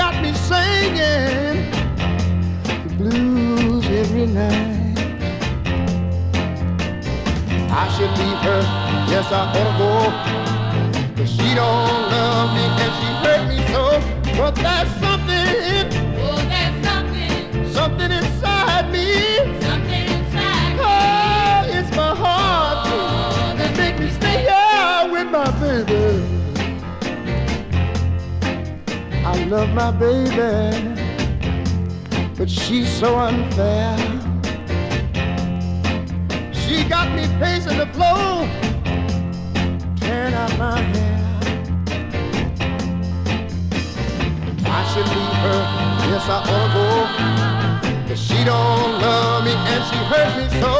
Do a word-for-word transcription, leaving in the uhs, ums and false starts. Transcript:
got me singing the blues every night. I should leave her, yes I ought to go, but she don't love me and she hurt me so. But there's something, oh, there's something, something inside me, something inside me. Oh, it's my heart Oh, that make me stay here with my baby. I love my baby, but she's so unfair. She got me pacing the floor, tearing out my hair. I should leave her, yes I ought to go, but she don't love me and she hurt me so.